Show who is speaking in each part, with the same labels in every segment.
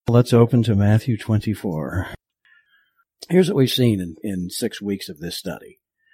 Speaker 1: Let's open to Matthew 24. Here's what we've seen in 6 weeks of this study.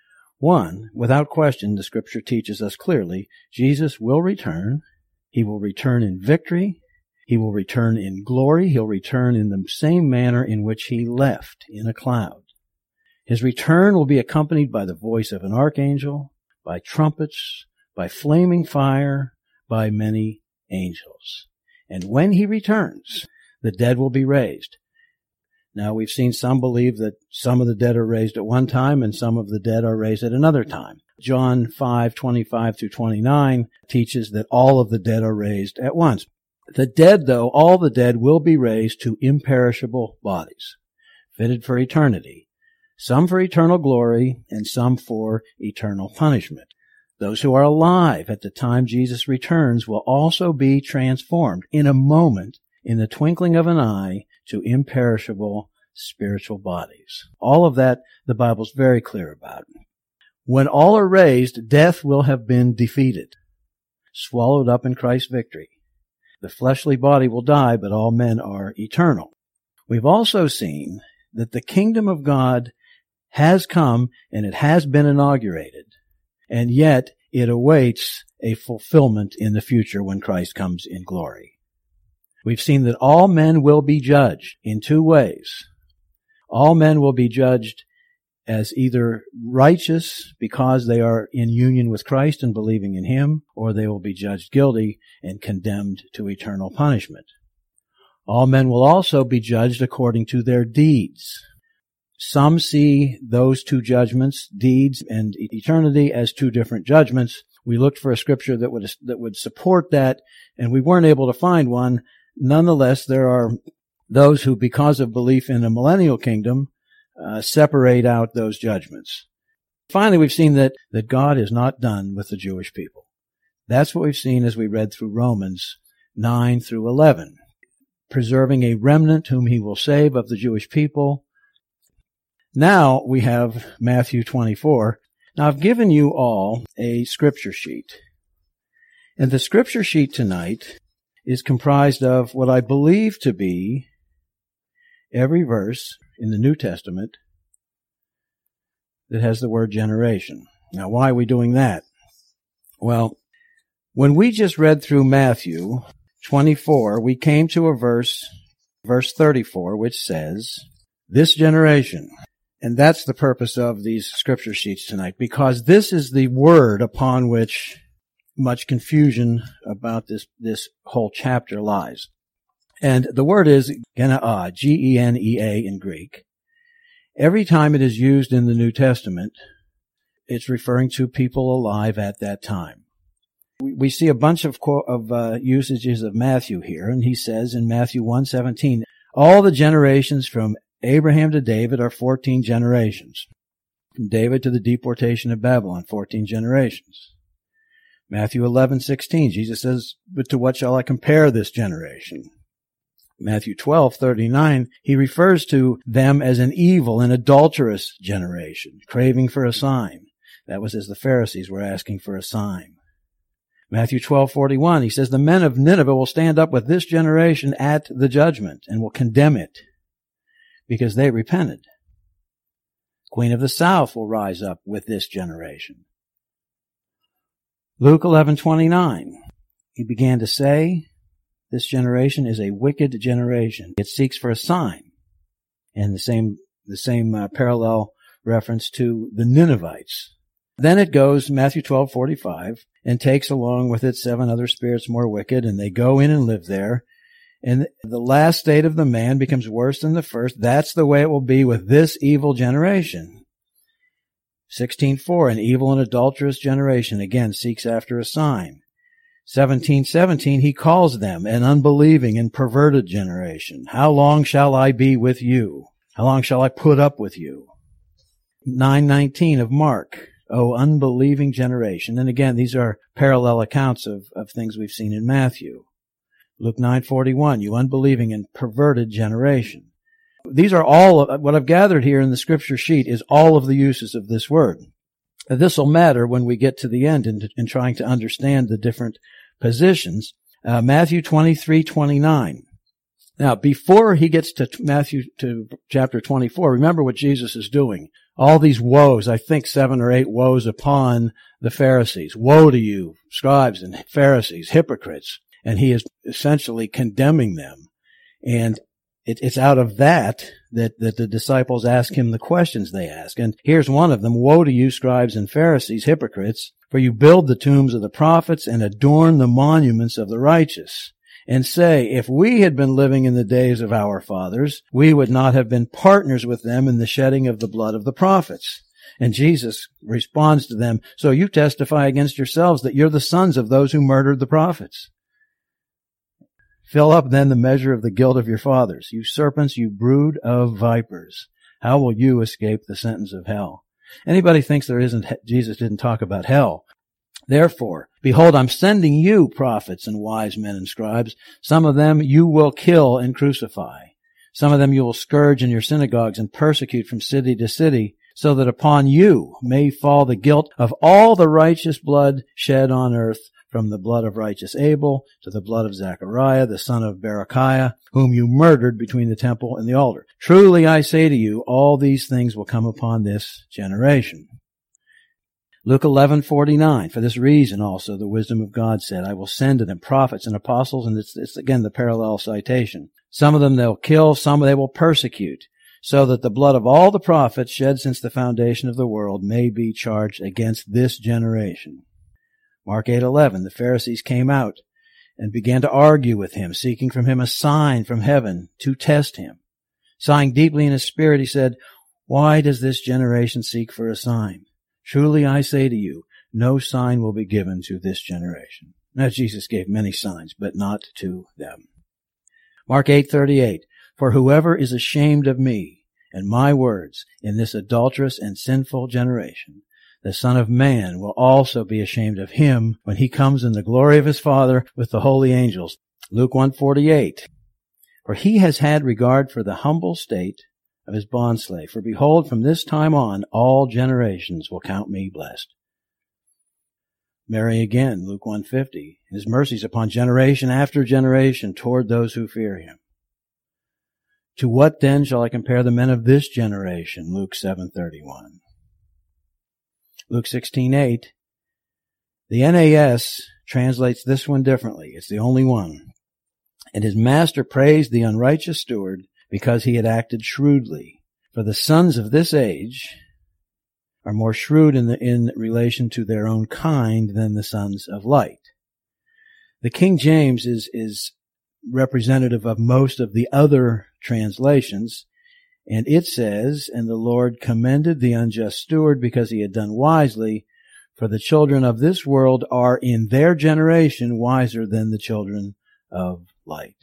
Speaker 1: 1, without question, the Scripture teaches us clearly, Jesus will return. He will return in victory. He will return in glory. He'll return in the same manner in which he left, in a cloud. His return will be accompanied by the voice of an archangel, by trumpets, by flaming fire, by many angels. And when he returns, the dead will be raised. Now, we've seen some believe that some of the dead are raised at one time and some of the dead are raised at another time. John 5:25 through 29 teaches that all of the dead are raised at once. The dead, though, all the dead will be raised to imperishable bodies, fitted for eternity, some for eternal glory and some for eternal punishment. Those who are alive at the time Jesus returns will also be transformed in a moment, in the twinkling of an eye, to imperishable spiritual bodies. All of that the Bible's very clear about. When all are raised, death will have been defeated, swallowed up in Christ's victory. The fleshly body will die, but all men are eternal. We've also seen that the kingdom of God has come and it has been inaugurated, and yet it awaits a fulfillment in the future when Christ comes in glory. We've seen that all men will be judged in 2 ways. All men will be judged as either righteous because they are in union with Christ and believing in Him, or they will be judged guilty and condemned to eternal punishment. All men will also be judged according to their deeds. Some see those 2 judgments, deeds and eternity, as 2 different judgments. We looked for a scripture that would support that, and we weren't able to find one. Nonetheless, there are those who, because of belief in a millennial kingdom, separate out those judgments. Finally, we've seen that God is not done with the Jewish people. That's what we've seen as we read through Romans 9 through 11. Preserving a remnant whom He will save of the Jewish people. Now we have Matthew 24. Now I've given you all a scripture sheet. And the scripture sheet tonight is comprised of what I believe to be every verse in the New Testament that has the word generation. Now, why are we doing that? Well, when we just read through Matthew 24, we came to a verse 34, which says, this generation. And that's the purpose of these scripture sheets tonight, because this is the word upon which much confusion about this whole chapter lies. And the word is genea, G-E-N-E-A in Greek. Every time it is used in the New Testament, it's referring to people alive at that time. We see a bunch of usages of Matthew here, and he says in Matthew 1:17, all the generations from Abraham to David are 14 generations. From David to the deportation of Babylon, 14 generations. Matthew 11:16, Jesus says, but to what shall I compare this generation? Matthew 12:39, he refers to them as an evil and adulterous generation, craving for a sign. That was as the Pharisees were asking for a sign. Matthew 12:41, he says, the men of Nineveh will stand up with this generation at the judgment and will condemn it because they repented. Queen of the South will rise up with this generation. Luke 11:29, he began to say, this generation is a wicked generation. It seeks for a sign. And the same parallel reference to the Ninevites. Then it goes, Matthew 12:45, and takes along with it 7 other spirits more wicked, and they go in and live there. And the last state of the man becomes worse than the first. That's the way it will be with this evil generation. 16:4, an evil and adulterous generation, again, seeks after a sign. 17:17, he calls them an unbelieving and perverted generation. How long shall I be with you? How long shall I put up with you? 9:19 of Mark, O unbelieving generation. And again, these are parallel accounts of things we've seen in Matthew. Luke 9:41, you unbelieving and perverted generation. These are all, what I've gathered here in the scripture sheet is all of the uses of this word. This will matter when we get to the end in trying to understand the different positions. Matthew 23:29. Now, before he gets to chapter 24, remember what Jesus is doing. All these woes, I think 7 or 8 woes upon the Pharisees. Woe to you, scribes and Pharisees, hypocrites. And he is essentially condemning them. And it's out of that the disciples ask him the questions they ask. And here's one of them. Woe to you, scribes and Pharisees, hypocrites, for you build the tombs of the prophets and adorn the monuments of the righteous. And say, if we had been living in the days of our fathers, we would not have been partners with them in the shedding of the blood of the prophets. And Jesus responds to them, so you testify against yourselves that you're the sons of those who murdered the prophets. Fill up then the measure of the guilt of your fathers. You serpents, you brood of vipers. How will you escape the sentence of hell? Anybody thinks Jesus didn't talk about hell. Therefore, behold, I'm sending you prophets and wise men and scribes. Some of them you will kill and crucify. Some of them you will scourge in your synagogues and persecute from city to city, so that upon you may fall the guilt of all the righteous blood shed on earth, from the blood of righteous Abel to the blood of Zechariah, the son of Berechiah, whom you murdered between the temple and the altar. Truly I say to you, all these things will come upon this generation. Luke 11:49. For this reason also the wisdom of God said, I will send to them prophets and apostles, and it's again the parallel citation. Some of them they'll kill, some they will persecute, so that the blood of all the prophets shed since the foundation of the world may be charged against this generation. Mark 8:11. The Pharisees came out and began to argue with him, seeking from him a sign from heaven to test him. Sighing deeply in his spirit, he said, why does this generation seek for a sign? Truly I say to you, no sign will be given to this generation. Now Jesus gave many signs, but not to them. Mark 8:38. For whoever is ashamed of me and my words in this adulterous and sinful generation, the Son of Man will also be ashamed of him when he comes in the glory of his Father with the holy angels. Luke 1:48. For he has had regard for the humble state of his bondslave. For behold, from this time on, all generations will count me blessed. Mary again, Luke 1:50. His mercies upon generation after generation toward those who fear him. To what then shall I compare the men of this generation? Luke 7:31. Luke 16:8. The NAS translates this one differently. It's the only one. And his master praised the unrighteous steward because he had acted shrewdly. For the sons of this age are more shrewd in relation to their own kind than the sons of light. The King James is representative of most of the other translations, and it says, and the Lord commended the unjust steward because he had done wisely, for the children of this world are in their generation wiser than the children of light.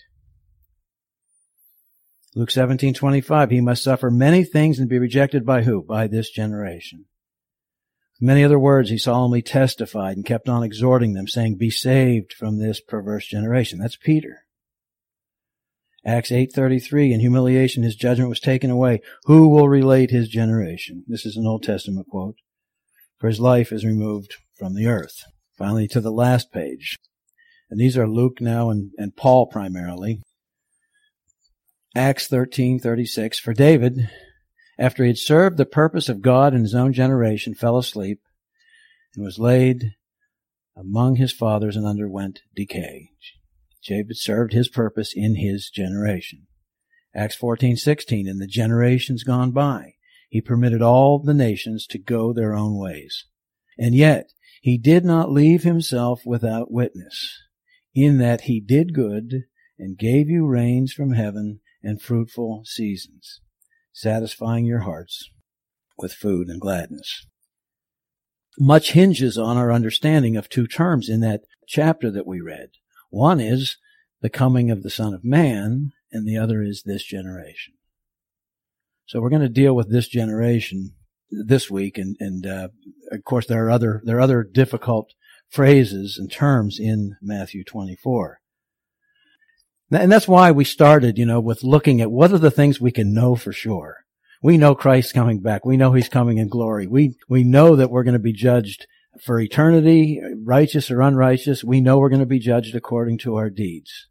Speaker 1: Luke 17:25, he must suffer many things and be rejected by who? By this generation. With many other words, he solemnly testified and kept on exhorting them, saying, be saved from this perverse generation. That's Peter. Acts 8:33, in humiliation his judgment was taken away. Who will relate his generation? This is an Old Testament quote. For his life is removed from the earth. Finally, to the last page. And these are Luke now and Paul primarily. Acts 13:36. For David, after he had served the purpose of God in his own generation, fell asleep and was laid among his fathers and underwent decay. David served his purpose in his generation. Acts 14:16. In the generations gone by, he permitted all the nations to go their own ways. And yet, he did not leave himself without witness, in that he did good and gave you rains from heaven and fruitful seasons, satisfying your hearts with food and gladness. Much hinges on our understanding of two terms in that chapter that we read. One is the coming of the Son of Man, and the other is this generation. So we're going to deal with this generation this week, and of course there are other difficult phrases and terms in Matthew 24. And that's why we started, with looking at what are the things we can know for sure. We know Christ's coming back. We know he's coming in glory. We know that we're going to be judged for eternity, righteous or unrighteous. We know we're going to be judged according to our deeds.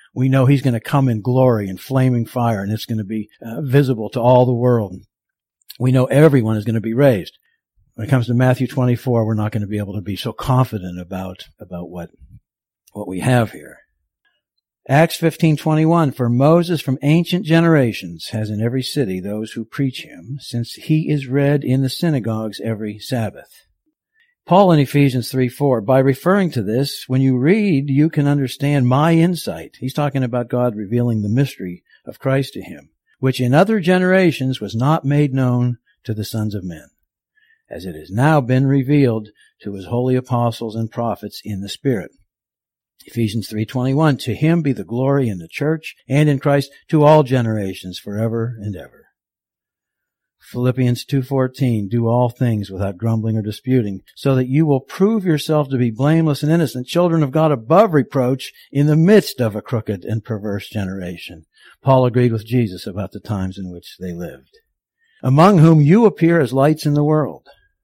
Speaker 1: We know he's going to come in glory and flaming fire, and it's going to be visible to all the world. We know everyone is going to be raised. When it comes to Matthew 24, we're not going to be able to be so confident about what we have here. Acts 15:21, for Moses from ancient generations has in every city those who preach him, since he is read in the synagogues every Sabbath. Paul in Ephesians 3:4, by referring to this, when you read, you can understand my insight. He's talking about God revealing the mystery of Christ to him, which in other generations was not made known to the sons of men, as it has now been revealed to his holy apostles and prophets in the Spirit. Ephesians 3:21, to him be the glory in the church and in Christ to all generations forever and ever. Philippians 2:14, do all things without grumbling or disputing, so that you will prove yourself to be blameless and innocent, children of God above reproach in the midst of a crooked and perverse generation. Paul agreed with Jesus about the times in which they lived. Among whom you appear as lights in the world.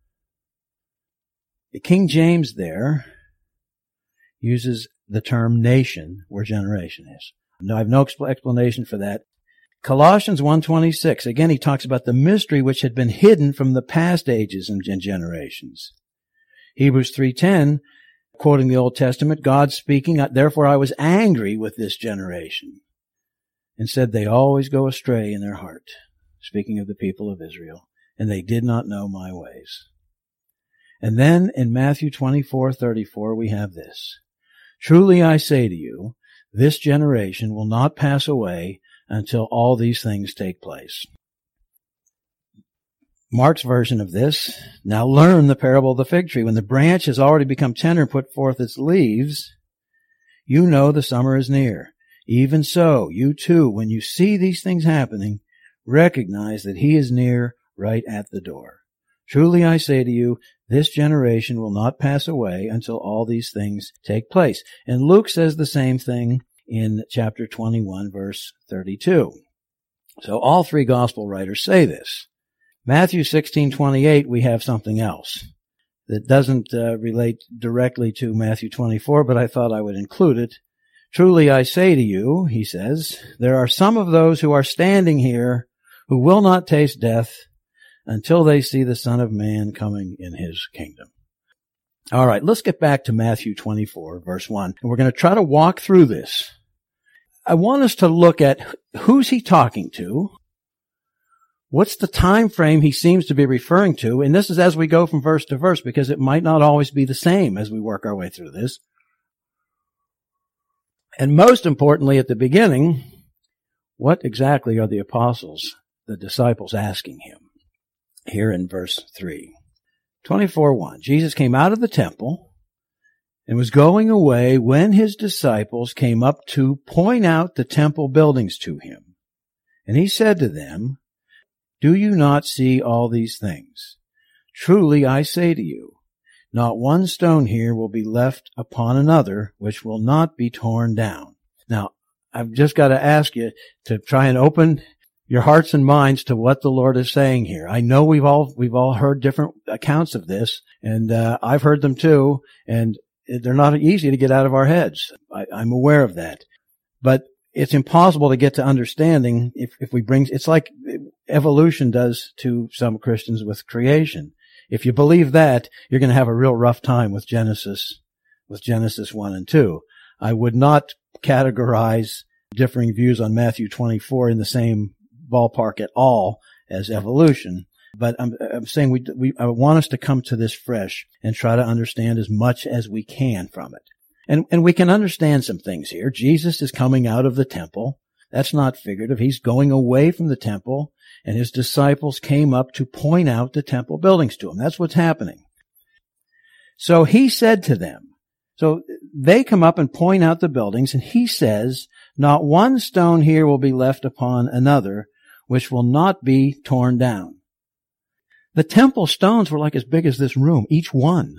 Speaker 1: The King James there uses the term nation where generation is. Now, I have no explanation for that. Colossians 1:26, again he talks about the mystery which had been hidden from the past ages and generations. Hebrews 3:10, quoting the Old Testament, God speaking, therefore I was angry with this generation, and said they always go astray in their heart, speaking of the people of Israel, and they did not know my ways. And then in Matthew 24:34 we have this, truly I say to you, this generation will not pass away until all these things take place. Mark's version of this, now learn the parable of the fig tree. When the branch has already become tender and put forth its leaves, you know the summer is near. Even so, you too, when you see these things happening, recognize that he is near, right at the door. Truly I say to you, this generation will not pass away until all these things take place. And Luke says the same thing in chapter 21, verse 32. So all three gospel writers say this. Matthew 16:28, we have something else that doesn't relate directly to Matthew 24, but I thought I would include it. Truly I say to you, he says, there are some of those who are standing here who will not taste death until they see the Son of Man coming in his kingdom. All right, let's get back to Matthew 24, verse 1, and we're going to try to walk through this. I want us to look at who's he talking to, what's the time frame he seems to be referring to, and this is as we go from verse to verse, because it might not always be the same as we work our way through this. And most importantly, at the beginning, what exactly are the apostles, the disciples, asking him? Here in verse 3. 24:1. Jesus came out of the temple and was going away when his disciples came up to point out the temple buildings to him. And he said to them, do you not see all these things? Truly I say to you, not one stone here will be left upon another which will not be torn down. Now, I've just got to ask you to try and open your hearts and minds to what the Lord is saying here. I know we've all heard different accounts of this, and I've heard them too, and they're not easy to get out of our heads. I'm aware of that. But it's impossible to get to understanding if we bring, it's like evolution does to some Christians with creation. If you believe that, you're going to have a real rough time with Genesis 1 and 2. I would not categorize differing views on Matthew 24 in the same ballpark at all as evolution. But I'm saying I want us to come to this fresh and try to understand as much as we can from it. And we can understand some things here. Jesus is coming out of the temple. That's not figurative. He's going away from the temple, and his disciples came up to point out the temple buildings to him. That's what's happening. So he said to them, so they come up and point out the buildings, and he says, not one stone here will be left upon another, which will not be torn down. The temple stones were like as big as this room, each one.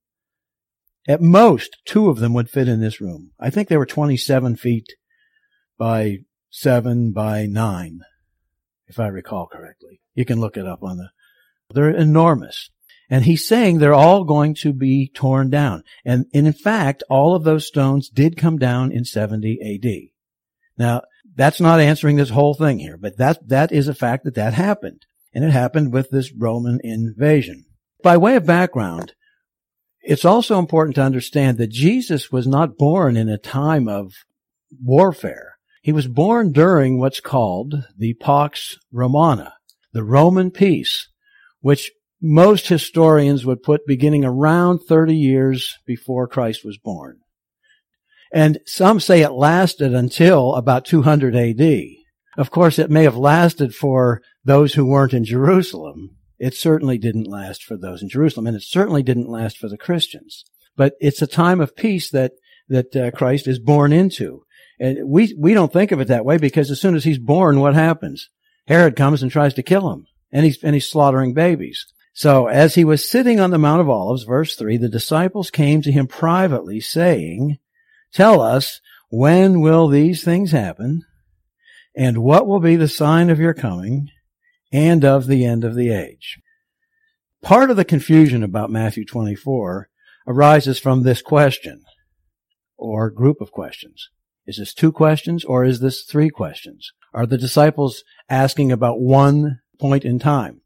Speaker 1: At most, 2 of them would fit in this room. I think they were 27 feet by 7 by 9, if I recall correctly. You can look it up they're enormous. And he's saying they're all going to be torn down. And in fact, all of those stones did come down in 70 AD. Now, that's not answering this whole thing here, but that is a fact that happened. And it happened with this Roman invasion. By way of background, it's also important to understand that Jesus was not born in a time of warfare. He was born during what's called the Pax Romana, the Roman peace, which most historians would put beginning around 30 years before Christ was born. And some say it lasted until about 200 AD. Of course, it may have lasted for those who weren't in Jerusalem. It certainly didn't last for those in Jerusalem, and it certainly didn't last for the Christians. But it's a time of peace that Christ is born into. And we don't think of it that way, because as soon as he's born, what happens? Herod comes and tries to kill him, and he's slaughtering babies. So as he was sitting on the Mount of Olives, verse 3, the disciples came to him privately, saying, "Tell us, when will these things happen? And what will be the sign of your coming and of the end of the age?" Part of the confusion about Matthew 24 arises from this question, or group of questions. Is this 2 questions, or is this 3 questions? Are the disciples asking about one point in time?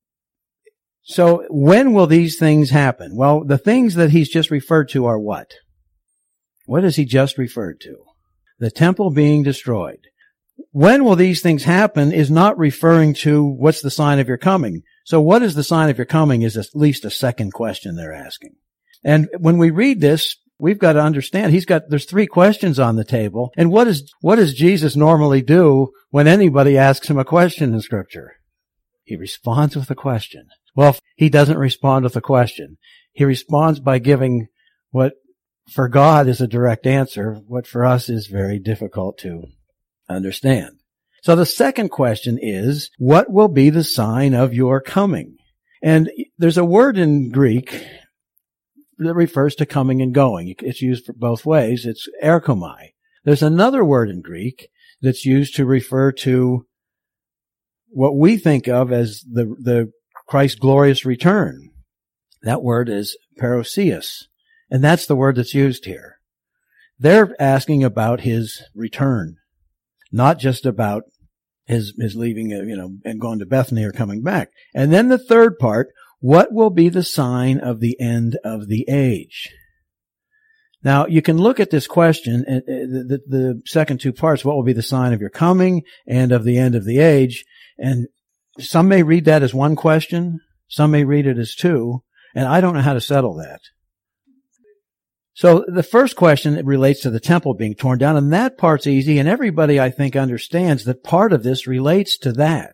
Speaker 1: So when will these things happen? Well, the things that he's just referred to are what? What has he just referred to? The temple being destroyed. When will these things happen is not referring to what's the sign of your coming. So what is the sign of your coming is at least a second question they're asking. And when we read this, we've got to understand there's 3 questions on the table. And what does Jesus normally do when anybody asks him a question in Scripture? He responds with a question. Well, he doesn't respond with a question. He responds by giving what for God is a direct answer, what for us is very difficult to understand. So the second question is, what will be the sign of your coming? And there's a word in Greek that refers to coming and going. It's used for both ways. It's erchomai. There's another word in Greek that's used to refer to what we think of as the Christ's glorious return. That word is parousias. And that's the word that's used here. They're asking about his return, not just about his leaving, and going to Bethany or coming back. And then the third part, what will be the sign of the end of the age? Now, you can look at this question, the second 2 parts, what will be the sign of your coming and of the end of the age? And some may read that as 1 question, some may read it as 2, and I don't know how to settle that. So the first question, it relates to the temple being torn down, and that part's easy, and everybody, I think, understands that part of this relates to that.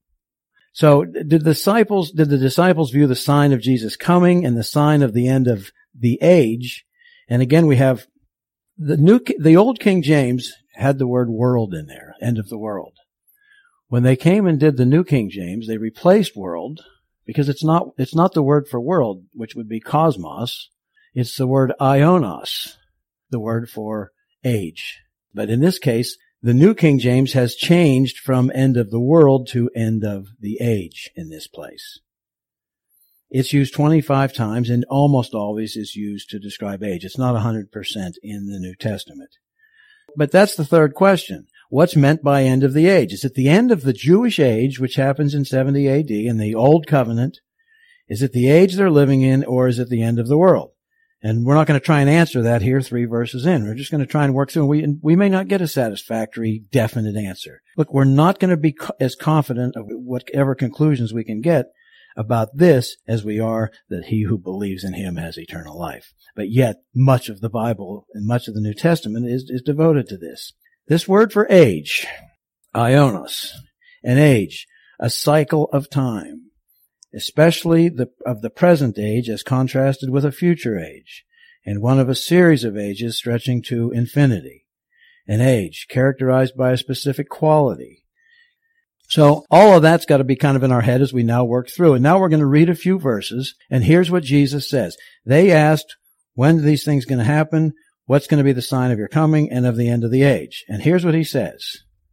Speaker 1: So did the disciples view the sign of Jesus coming and the sign of the end of the age? And again, we have the old King James had the word world in there, end of the world. When they came and did the New King James, they replaced world, because it's not the word for world, which would be cosmos. It's the word ionos, the word for age. But in this case, the New King James has changed from end of the world to end of the age in this place. It's used 25 times and almost always is used to describe age. It's not 100% in the New Testament. But that's the third question. What's meant by end of the age? Is it the end of the Jewish age, which happens in 70 AD in the Old Covenant? Is it the age they're living in, or is it the end of the world? And we're not going to try and answer that here 3 verses in. We're just going to try and work through, and we may not get a satisfactory, definite answer. Look, we're not going to be as confident of whatever conclusions we can get about this as we are that he who believes in him has eternal life. But yet, much of the Bible and much of the New Testament is devoted to this. This word for age, ionos, an age, a cycle of time, especially of the present age as contrasted with a future age, and one of a series of ages stretching to infinity, an age characterized by a specific quality. So all of that's got to be kind of in our head as we now work through. And now we're going to read a few verses, and here's what Jesus says. They asked, when are these things going to happen? What's going to be the sign of your coming and of the end of the age? And here's what he says.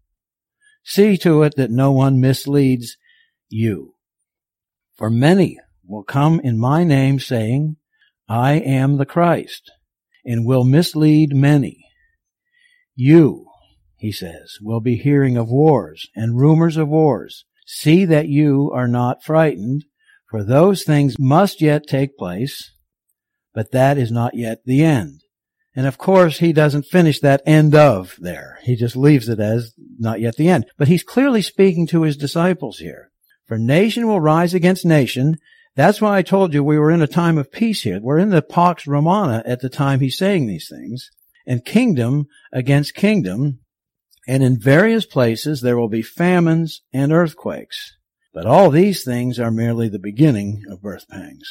Speaker 1: See to it that no one misleads you. For many will come in my name saying, I am the Christ, and will mislead many. You, he says, will be hearing of wars and rumors of wars. See that you are not frightened, for those things must yet take place, but that is not yet the end. And of course, he doesn't finish that end of there. He just leaves it as not yet the end. But he's clearly speaking to his disciples here. For nation will rise against nation. That's why I told you we were in a time of peace here. We're in the Pax Romana at the time he's saying these things. And kingdom against kingdom. And in various places there will be famines and earthquakes. But all these things are merely the beginning of birth pangs.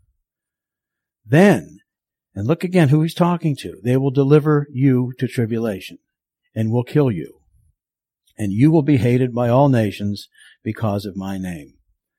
Speaker 1: Then, and look again who he's talking to, they will deliver you to tribulation and will kill you. And you will be hated by all nations because of my name.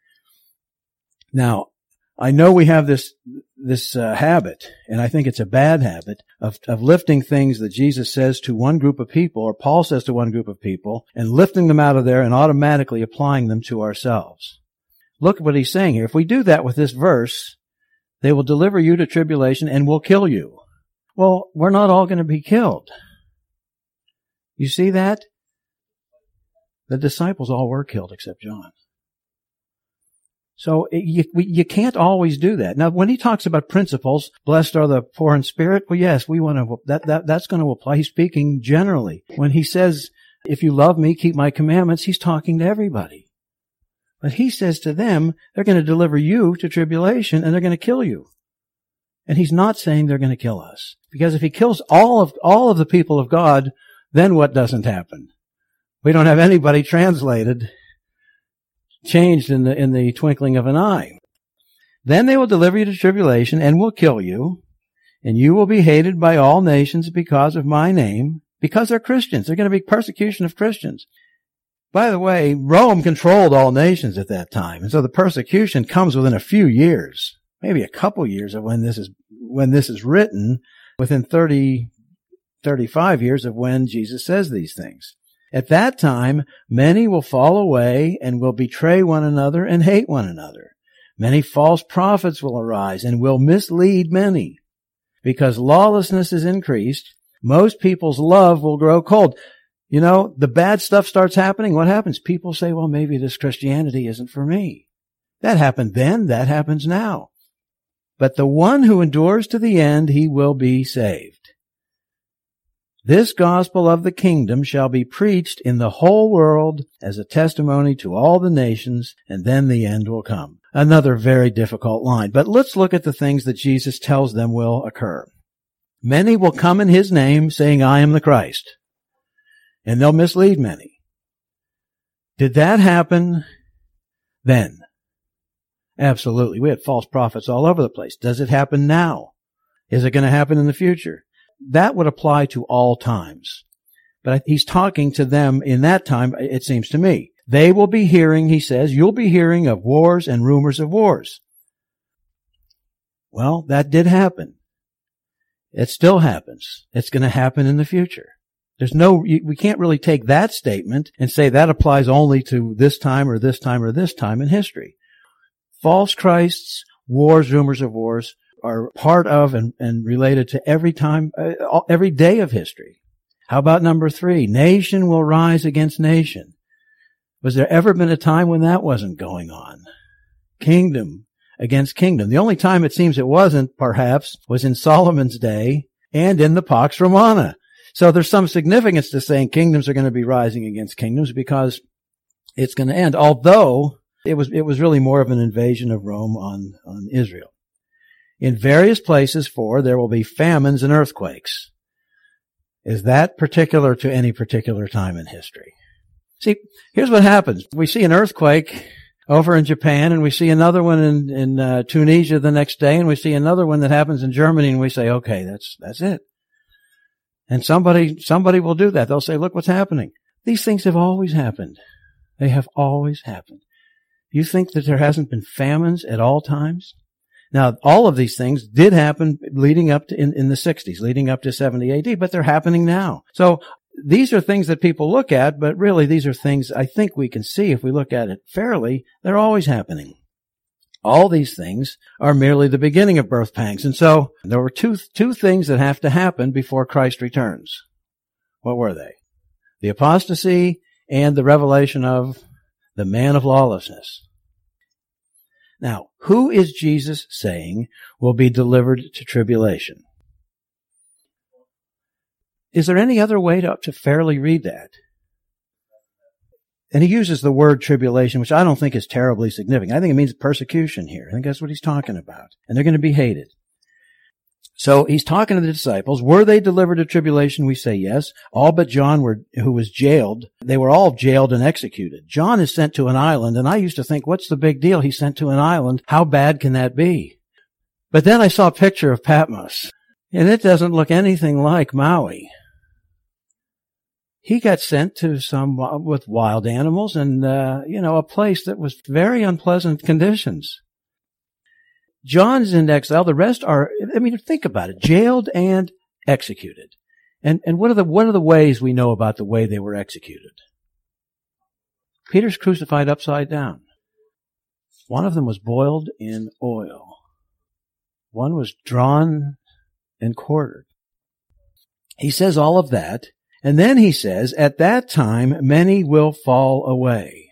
Speaker 1: Now, I know we have this habit, and I think it's a bad habit, of lifting things that Jesus says to one group of people, or Paul says to one group of people, and lifting them out of there and automatically applying them to ourselves. Look at what he's saying here. If we do that with this verse, they will deliver you to tribulation and will kill you. Well, we're not all going to be killed. You see that? The disciples all were killed except John. So you can't always do that. Now, when he talks about principles, blessed are the poor in spirit, well, yes, we want to, that's going to apply. He's speaking generally. When he says, if you love me, keep my commandments, he's talking to everybody. But he says to them, they're going to deliver you to tribulation and they're going to kill you. And he's not saying they're going to kill us. Because if he kills all of the people of God, then what doesn't happen? We don't have anybody changed in the twinkling of an eye. Then they will deliver you to tribulation and will kill you, and you will be hated by all nations because of my name, because they're Christians. They're going to be persecution of Christians. By the way, Rome controlled all nations at that time, and so the persecution comes within a few years, maybe a couple years of when this is written, within 35 years of when Jesus says these things. At that time, many will fall away and will betray one another and hate one another. Many false prophets will arise and will mislead many. Because lawlessness is increased, most people's love will grow cold. You know, the bad stuff starts happening. What happens? People say, well, maybe this Christianity isn't for me. That happened then. That happens now. But the one who endures to the end, he will be saved. This gospel of the kingdom shall be preached in the whole world as a testimony to all the nations, and then the end will come. Another very difficult line. But let's look at the things that Jesus tells them will occur. Many will come in his name, saying, I am the Christ. And they'll mislead many. Did that happen then? Absolutely. We had false prophets all over the place. Does it happen now? Is it going to happen in the future? That would apply to all times. But he's talking to them in that time, it seems to me. They will be hearing, he says, you'll be hearing of wars and rumors of wars. Well, that did happen. It still happens. It's going to happen in the future. We can't really take that statement and say that applies only to this time or this time or this time in history. False Christs, wars, rumors of wars, are part of and related to every time, every day of history. How about number 3? Nation will rise against nation. Was there ever been a time when that wasn't going on? Kingdom against kingdom. The only time it seems it wasn't, perhaps, was in Solomon's day and in the Pax Romana. So there's some significance to saying kingdoms are going to be rising against kingdoms because it's going to end. Although it was really more of an invasion of Rome on Israel. In various places, there will be famines and earthquakes. Is that particular to any particular time in history? See, here's what happens. We see an earthquake over in Japan, and we see another one in Tunisia the next day, and we see another one that happens in Germany, and we say, okay, that's it. And somebody will do that. They'll say, look what's happening. These things have always happened. They have always happened. You think that there hasn't been famines at all times? Now, all of these things did happen leading up to in the 60s, leading up to 70 AD, but they're happening now. So these are things that people look at, but really these are things I think we can see if we look at it fairly. They're always happening. All these things are merely the beginning of birth pangs. And so there were two things that have to happen before Christ returns. What were they? the apostasy, and the revelation of the man of lawlessness. Now, who is Jesus saying will be delivered to tribulation? Is there any other way to fairly read that? And he uses the word tribulation, which I don't think is terribly significant. I think it means persecution here. I think that's what he's talking about. And they're going to be hated. So he's talking to the disciples. Were they delivered to tribulation? We say yes. All but John, who was jailed. They were all jailed and executed. John is sent to an island, and I used to think, what's the big deal? He's sent to an island. How bad can that be? But then I saw a picture of Patmos, and it doesn't look anything like Maui. He got sent to with wild animals and, a place that was very unpleasant conditions. John's in exile. The rest are, think about it, jailed and executed. And what are the ways we know about the way they were executed? Peter's crucified upside down. One of them was boiled in oil. One was drawn and quartered. He says all of that. And then he says, at that time, many will fall away.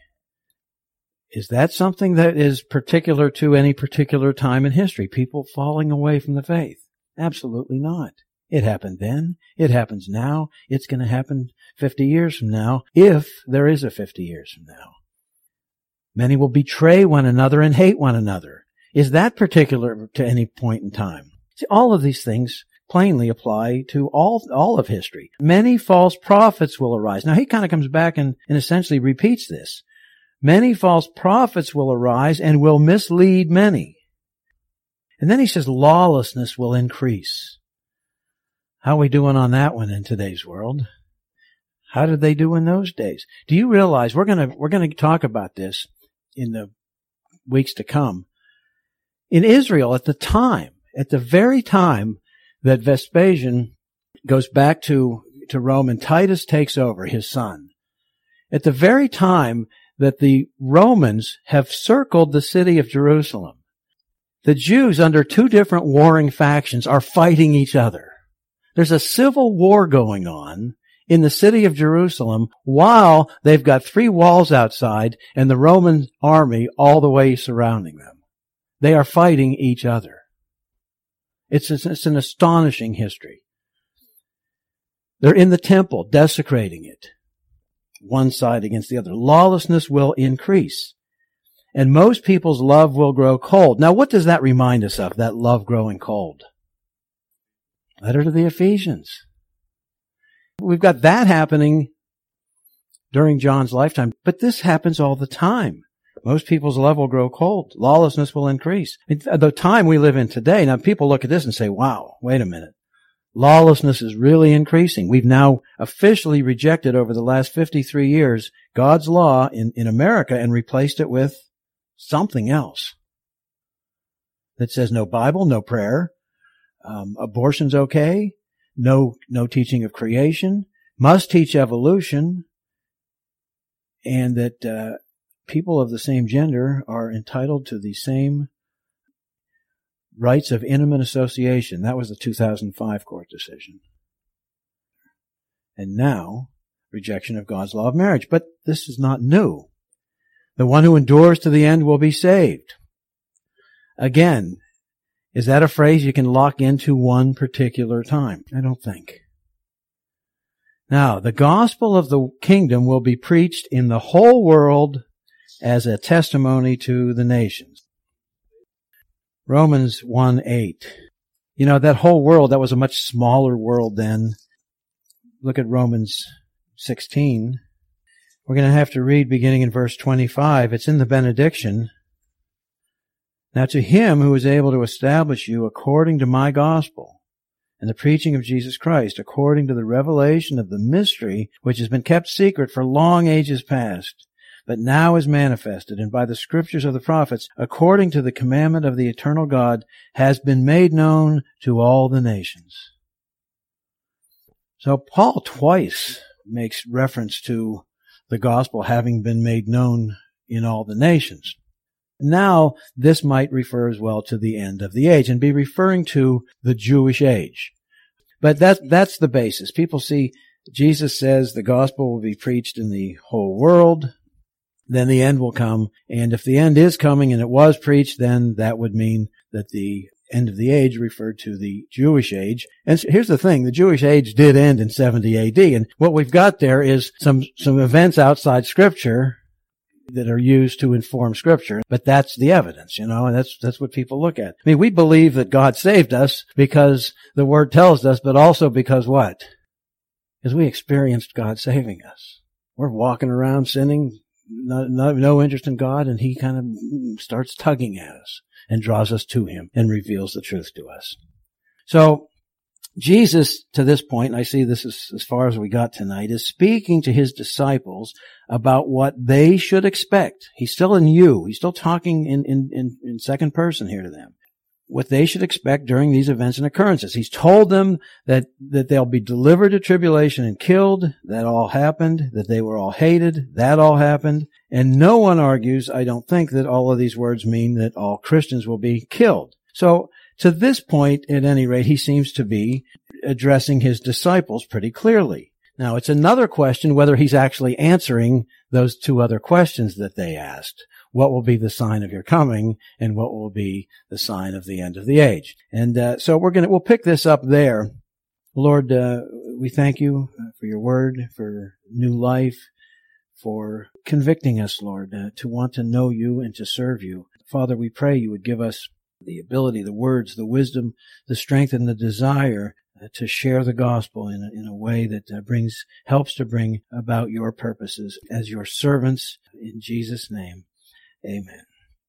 Speaker 1: Is that something that is particular to any particular time in history? People falling away from the faith? Absolutely not. It happened then. It happens now. It's going to happen 50 years from now, if there is a 50 years from now. Many will betray one another and hate one another. Is that particular to any point in time? See, all of these things plainly apply to all of history. Many false prophets will arise. Now he kind of comes back and essentially repeats this. Many false prophets will arise and will mislead many. And then he says lawlessness will increase. How are we doing on that one in today's world? How did they do in those days? Do you realize we're going to talk about this in the weeks to come. In Israel at the very time that Vespasian goes back to Rome and Titus takes over, his son, at the very time that the Romans have circled the city of Jerusalem, the Jews under two different warring factions are fighting each other. There's a civil war going on in the city of Jerusalem while they've got 3 walls outside and the Roman army all the way surrounding them. They are fighting each other. It's an astonishing history. They're in the temple, desecrating it. One side against the other. Lawlessness will increase. And most people's love will grow cold. Now, what does that remind us of, that love growing cold? Letter to the Ephesians. We've got that happening during John's lifetime, but this happens all the time. Most people's love will grow cold. Lawlessness will increase. The time we live in today, now people look at this and say, wow, wait a minute. Lawlessness is really increasing. We've now officially rejected over the last 53 years God's law in America and replaced it with something else that says no Bible, no prayer, abortion's okay, no teaching of creation, must teach evolution, and that people of the same gender are entitled to the same rights of intimate association. That was the 2005 court decision. And now, rejection of God's law of marriage. But this is not new. The one who endures to the end will be saved. Again, is that a phrase you can lock into one particular time? I don't think. Now, the gospel of the kingdom will be preached in the whole world as a testimony to the nations. Romans 1:8. That whole world, that was a much smaller world then. Look at Romans 16. We're going to have to read beginning in verse 25. It's in the benediction. Now to him who is able to establish you according to my gospel and the preaching of Jesus Christ, according to the revelation of the mystery which has been kept secret for long ages past, but now is manifested, and by the scriptures of the prophets, according to the commandment of the eternal God, has been made known to all the nations. So Paul twice makes reference to the gospel having been made known in all the nations. Now, this might refer as well to the end of the age and be referring to the Jewish age. But that's the basis. People see Jesus says the gospel will be preached in the whole world. Then the end will come. And if the end is coming and it was preached, then that would mean that the end of the age referred to the Jewish age. And so here's the thing, the Jewish age did end in 70 AD. And what we've got there is some events outside Scripture that are used to inform Scripture. But that's the evidence, and that's what people look at. I mean, we believe that God saved us because the Word tells us, but also because what? Because we experienced God saving us. We're walking around sinning, no interest in God, and He kind of starts tugging at us and draws us to Him and reveals the truth to us. So, Jesus, to this point, and I see this is as far as we got tonight, is speaking to His disciples about what they should expect. He's still in you. He's still talking in second person here to them. What they should expect during these events and occurrences. He's told them that they'll be delivered to tribulation and killed. That all happened. That they were all hated. That all happened. And no one argues, I don't think, that all of these words mean that all Christians will be killed. So, to this point, at any rate, he seems to be addressing his disciples pretty clearly. Now, it's another question whether he's actually answering those two other questions that they asked. What will be the sign of your coming, and what will be the sign of the end of the age? And so we'll pick this up there. Lord, we thank you for your word, for new life, for convicting us, Lord, to want to know you and to serve you. Father, we pray you would give us the ability, the words, the wisdom, the strength, and the desire to share the gospel in a way that helps to bring about your purposes as your servants. In Jesus' name, amen.